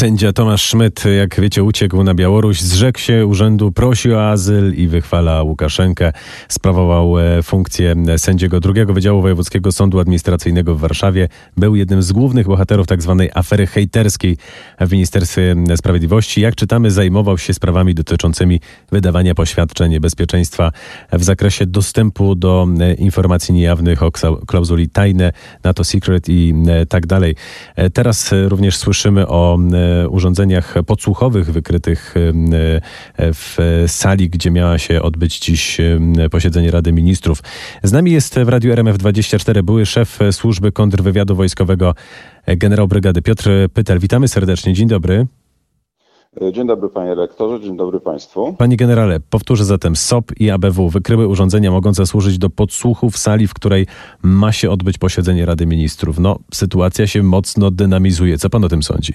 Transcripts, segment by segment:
Sędzia Tomasz Szmyt, jak wiecie, uciekł na Białoruś, zrzekł się urzędu, prosił o azyl i wychwala Łukaszenkę. Sprawował funkcję sędziego II Wydziału Wojewódzkiego Sądu Administracyjnego w Warszawie. Był jednym z głównych bohaterów tzw. afery hejterskiej w Ministerstwie Sprawiedliwości. Jak czytamy, zajmował się sprawami dotyczącymi wydawania poświadczeń bezpieczeństwa w zakresie dostępu do informacji niejawnych o klauzuli tajne, NATO Secret i tak dalej. Teraz również słyszymy o urządzeniach podsłuchowych wykrytych w sali, gdzie miała się odbyć dziś posiedzenie Rady Ministrów. Z nami jest w Radiu RMF24 były szef Służby Kontrwywiadu Wojskowego, generał brygady Piotr Pytel. Witamy serdecznie. Dzień dobry. Dzień dobry panie rektorze, dzień dobry państwu. Panie generale, powtórzę zatem, SOP i ABW wykryły urządzenia mogące służyć do podsłuchu w sali, w której ma się odbyć posiedzenie Rady Ministrów. Sytuacja się mocno dynamizuje. Co pan o tym sądzi?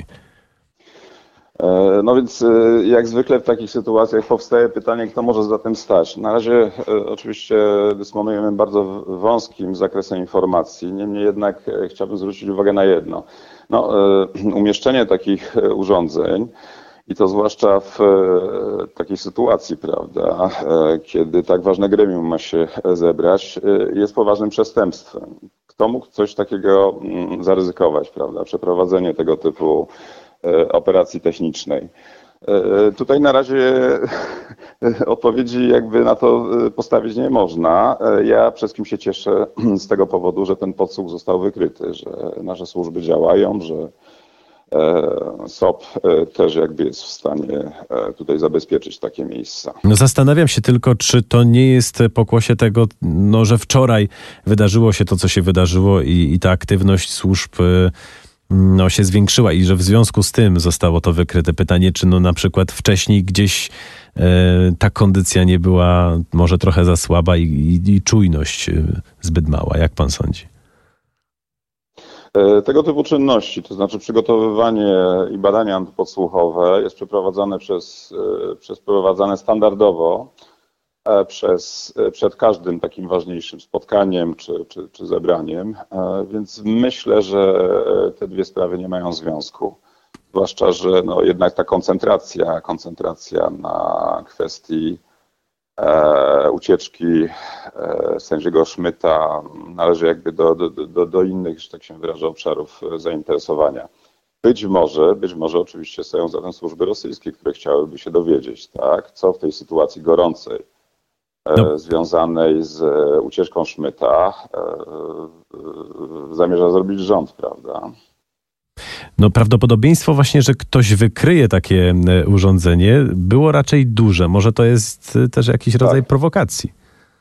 No więc jak zwykle w takich sytuacjach powstaje pytanie, kto może za tym stać. Na razie oczywiście dysponujemy bardzo wąskim zakresem informacji, niemniej jednak chciałbym zwrócić uwagę na jedno. Umieszczenie takich urządzeń, i to zwłaszcza w takiej sytuacji, prawda, kiedy tak ważne gremium ma się zebrać, jest poważnym przestępstwem. Kto mógł coś takiego zaryzykować, prawda, przeprowadzenie tego typu operacji technicznej? Tutaj na razie odpowiedzi jakby na to postawić nie można. Ja przede wszystkim się cieszę z tego powodu, że ten podsłuch został wykryty, że nasze służby działają, że SOP też jakby jest w stanie tutaj zabezpieczyć takie miejsca. Zastanawiam się tylko, czy to nie jest pokłosie tego, że wczoraj wydarzyło się to, co się wydarzyło i ta aktywność służb się zwiększyła i że w związku z tym zostało to wykryte. Pytanie, czy na przykład wcześniej gdzieś ta kondycja nie była może trochę za słaba i czujność zbyt mała. Jak pan sądzi? Tego typu czynności, to znaczy przygotowywanie i badania antypodsłuchowe jest przeprowadzane standardowo przed każdym takim ważniejszym spotkaniem czy zebraniem, więc myślę, że te dwie sprawy nie mają związku. Zwłaszcza, że jednak ta koncentracja na kwestii ucieczki sędziego Szmyta należy jakby do innych, że tak się wyraża, obszarów zainteresowania. Być może oczywiście stoją za tym służby rosyjskie, które chciałyby się dowiedzieć, tak, co w tej sytuacji gorącej związanej z ucieczką Szmyta zamierza zrobić rząd, prawda? Prawdopodobieństwo właśnie, że ktoś wykryje takie urządzenie, było raczej duże. Może to jest też jakiś rodzaj prowokacji.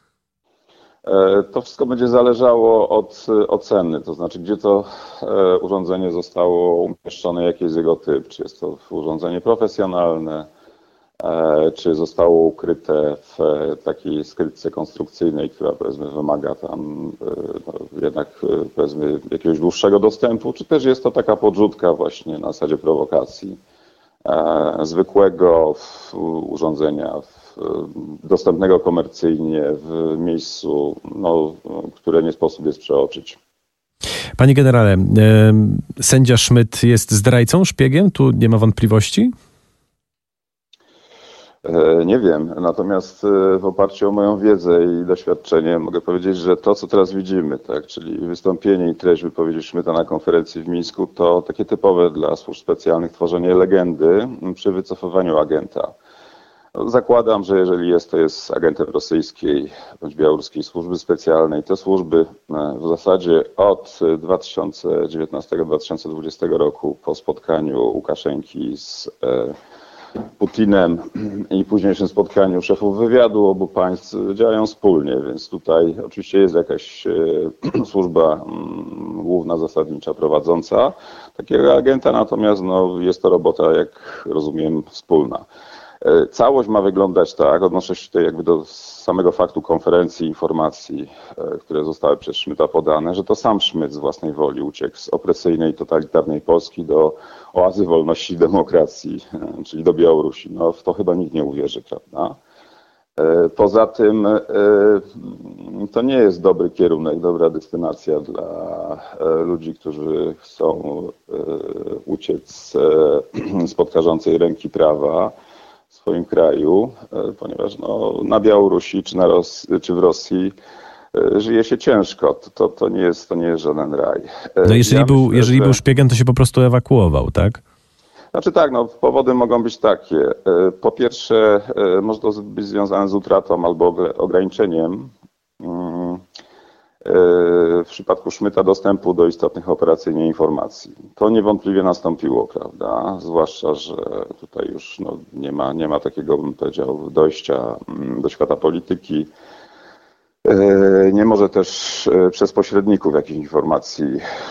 To wszystko będzie zależało od oceny, to znaczy gdzie to urządzenie zostało umieszczone, jaki jest jego typ. Czy jest to urządzenie profesjonalne, czy zostało ukryte w takiej skrytce konstrukcyjnej, która powiedzmy wymaga tam jednak powiedzmy jakiegoś dłuższego dostępu, czy też jest to taka podrzutka właśnie na zasadzie prowokacji zwykłego urządzenia dostępnego komercyjnie w miejscu, które nie sposób jest przeoczyć. Panie generale, sędzia Szmyt jest zdrajcą, szpiegiem? Tu nie ma wątpliwości? Nie wiem, natomiast w oparciu o moją wiedzę i doświadczenie mogę powiedzieć, że to, co teraz widzimy, tak, czyli wystąpienie i treść wypowiedzi Szmyta na konferencji w Mińsku, to takie typowe dla służb specjalnych tworzenie legendy przy wycofywaniu agenta. Zakładam, że jeżeli to jest agentem rosyjskiej bądź białoruskiej służby specjalnej, te służby w zasadzie od 2019-2020 roku po spotkaniu Łukaszenki z Putinem i późniejszym spotkaniu szefów wywiadu obu państw działają wspólnie, więc tutaj oczywiście jest jakaś służba główna, zasadnicza, prowadząca takiego agenta, natomiast jest to robota, jak rozumiem, wspólna. Całość ma wyglądać tak, odnoszę się tutaj jakby do samego faktu konferencji, informacji, które zostały przez Szmyta podane, że to sam Szmyt z własnej woli uciekł z opresyjnej, totalitarnej Polski do oazy wolności i demokracji, czyli do Białorusi. W to chyba nikt nie uwierzy, prawda? Poza tym to nie jest dobry kierunek, dobra destynacja dla ludzi, którzy chcą uciec spod karzącej ręki prawa w swoim kraju, ponieważ na Białorusi czy w Rosji żyje się ciężko. To nie jest żaden raj. No jeżeli był szpiegiem, to się po prostu ewakuował, tak? Znaczy tak, powody mogą być takie. Po pierwsze, może to być związane z utratą albo ograniczeniem w przypadku Szmyta dostępu do istotnych operacyjnie informacji. To niewątpliwie nastąpiło, prawda? Zwłaszcza, że tutaj już nie ma takiego, bym powiedział, dojścia do świata polityki. Nie może też przez pośredników jakichś informacji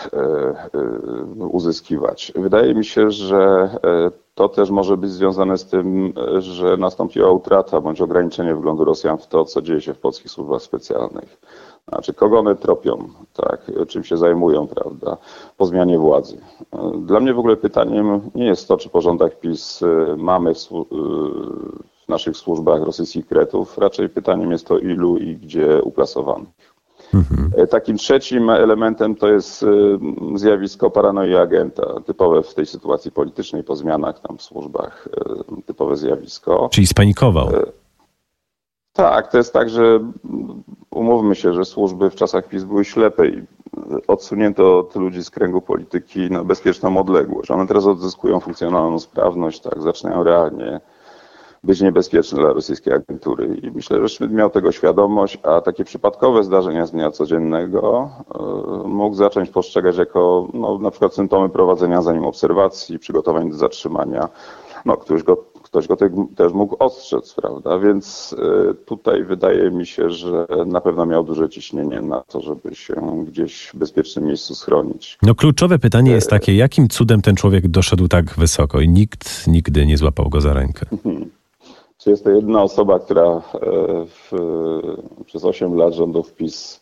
uzyskiwać. Wydaje mi się, że to też może być związane z tym, że nastąpiła utrata bądź ograniczenie wglądu Rosjan w to, co dzieje się w polskich służbach specjalnych. Znaczy, kogo one tropią, tak, czym się zajmują, prawda, po zmianie władzy. Dla mnie w ogóle pytaniem nie jest to, czy po rządach PiS mamy w naszych służbach rosyjskich kretów. Raczej pytaniem jest to, ilu i gdzie uplasowanych. Takim trzecim elementem to jest zjawisko paranoi agenta, typowe w tej sytuacji politycznej po zmianach tam w służbach, typowe zjawisko. Czyli spanikował. Tak, to jest tak, że umówmy się, że służby w czasach PiS były ślepe i odsunięto od ludzi z kręgu polityki na bezpieczną odległość. One teraz odzyskują funkcjonalną sprawność, tak, zaczynają realnie być niebezpieczne dla rosyjskiej agentury. I myślę, że Szmyt miał tego świadomość, a takie przypadkowe zdarzenia z dnia codziennego mógł zacząć postrzegać jako na przykład symptomy prowadzenia za nim obserwacji, przygotowań do zatrzymania. Ktoś go też mógł ostrzec, prawda? Więc tutaj wydaje mi się, że na pewno miał duże ciśnienie na to, żeby się gdzieś w bezpiecznym miejscu schronić. Kluczowe pytanie jest takie, jakim cudem ten człowiek doszedł tak wysoko i nikt nigdy nie złapał go za rękę? Czy jest to jedna osoba, która przez 8 lat rządów PiS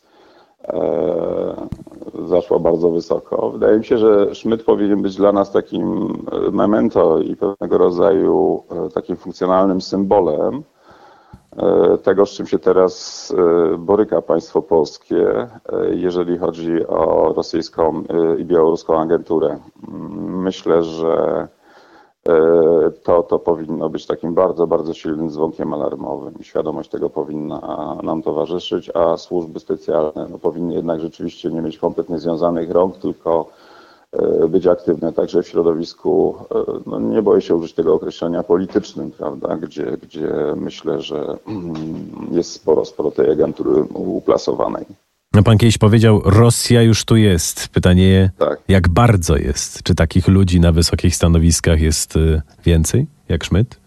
zaszła bardzo wysoko? Wydaje mi się, że Szmyt powinien być dla nas takim memento i pewnego rodzaju takim funkcjonalnym symbolem tego, z czym się teraz boryka państwo polskie, jeżeli chodzi o rosyjską i białoruską agenturę. Myślę, że to powinno być takim bardzo, bardzo silnym dzwonkiem alarmowym. Świadomość tego powinna nam towarzyszyć, a służby specjalne powinny jednak rzeczywiście nie mieć kompletnie związanych rąk, tylko być aktywne także w środowisku, nie boję się użyć tego określenia, politycznym, prawda, gdzie myślę, że jest sporo tej agentury uplasowanej. Pan kiedyś powiedział, Rosja już tu jest. Pytanie, tak. Jak bardzo jest? Czy takich ludzi na wysokich stanowiskach jest więcej, jak Szmyt?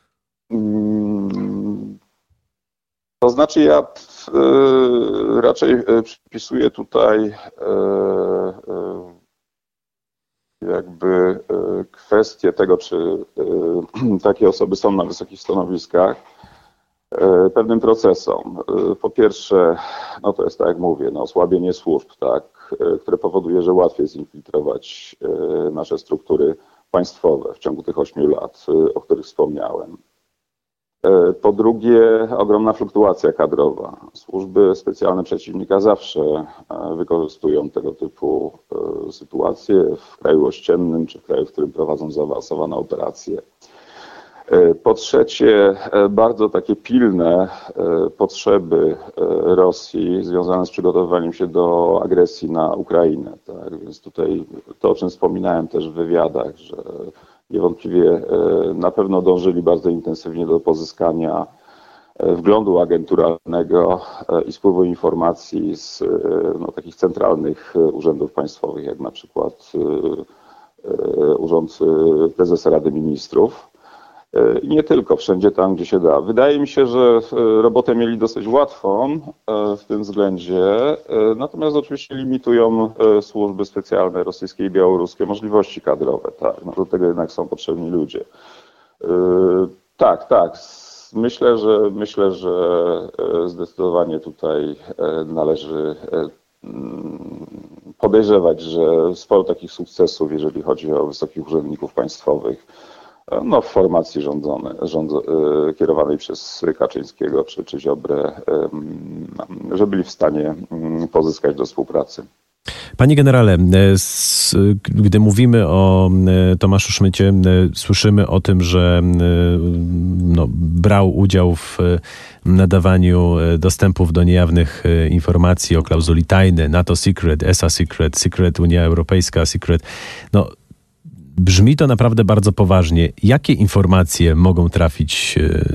To znaczy ja raczej przypisuję tutaj jakby kwestię tego, czy takie osoby są na wysokich stanowiskach, pewnym procesom. Po pierwsze, to jest tak jak mówię, osłabienie służb, tak, które powoduje, że łatwiej zinfiltrować nasze struktury państwowe w ciągu tych 8 lat, o których wspomniałem. Po drugie, ogromna fluktuacja kadrowa. Służby specjalne przeciwnika zawsze wykorzystują tego typu sytuacje w kraju ościennym czy w kraju, w którym prowadzą zaawansowane operacje. Po trzecie, bardzo takie pilne potrzeby Rosji związane z przygotowywaniem się do agresji na Ukrainę. Tak? Więc tutaj to, o czym wspominałem też w wywiadach, że niewątpliwie na pewno dążyli bardzo intensywnie do pozyskania wglądu agenturalnego i spływu informacji z takich centralnych urzędów państwowych, jak na przykład Urząd Prezesa Rady Ministrów. I nie tylko, wszędzie tam, gdzie się da. Wydaje mi się, że robotę mieli dosyć łatwą w tym względzie, natomiast oczywiście limitują służby specjalne rosyjskie i białoruskie możliwości kadrowe. Tak, do tego jednak są potrzebni ludzie. Tak. Myślę, że zdecydowanie tutaj należy podejrzewać, że sporo takich sukcesów, jeżeli chodzi o wysokich urzędników państwowych, w formacji kierowanej przez Kaczyńskiego czy Ziobrę, że byli w stanie pozyskać do współpracy. Panie generale, gdy mówimy o Tomaszu Szmycie, słyszymy o tym, że brał udział w nadawaniu dostępów do niejawnych informacji o klauzuli tajny, NATO Secret, ESA Secret, Secret Unia Europejska Secret. Brzmi to naprawdę bardzo poważnie. Jakie informacje mogą trafić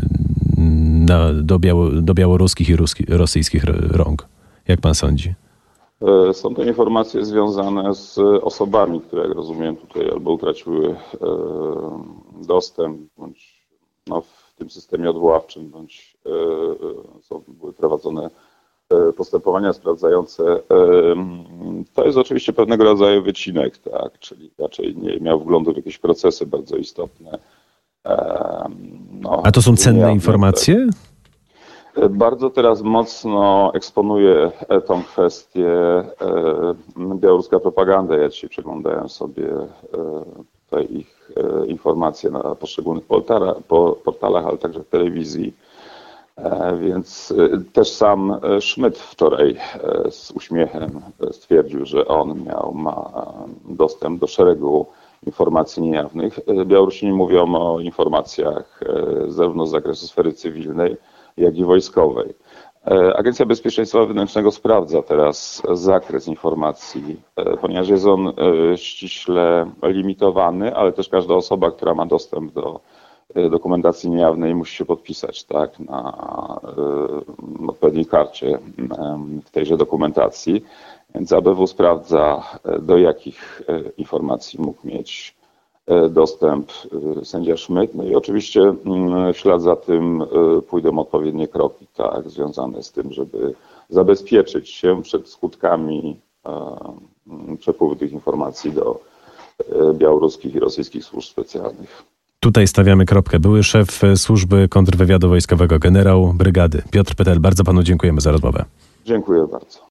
do białoruskich i rosyjskich rąk? Jak pan sądzi? Są to informacje związane z osobami, które, jak rozumiem, tutaj albo utraciły dostęp, bądź w tym systemie odwoławczym, bądź były prowadzone postępowania sprawdzające. To jest oczywiście pewnego rodzaju wycinek, tak, czyli raczej nie miał wglądu w jakieś procesy bardzo istotne. A to są cenne informacje? Bardzo teraz mocno eksponuje tą kwestię białoruska propaganda. Ja dzisiaj przeglądałem sobie tutaj ich informacje na poszczególnych portalach, ale także w telewizji. Więc też sam Szmyt wczoraj z uśmiechem stwierdził, że on ma dostęp do szeregu informacji niejawnych. Białorusini mówią o informacjach zarówno z zakresu sfery cywilnej, jak i wojskowej. Agencja Bezpieczeństwa Wewnętrznego sprawdza teraz zakres informacji, ponieważ jest on ściśle limitowany, ale też każda osoba, która ma dostęp do dokumentacji niejawnej, musi się podpisać, tak, na odpowiedniej karcie w tejże dokumentacji. Więc ABW sprawdza, do jakich informacji mógł mieć dostęp sędzia Szmyt. No i oczywiście w ślad za tym pójdą odpowiednie kroki, tak, związane z tym, żeby zabezpieczyć się przed skutkami przepływu tych informacji do białoruskich i rosyjskich służb specjalnych. Tutaj stawiamy kropkę. Były szef Służby Kontrwywiadu Wojskowego, generał brygady Piotr Pytel. Bardzo panu dziękujemy za rozmowę. Dziękuję bardzo.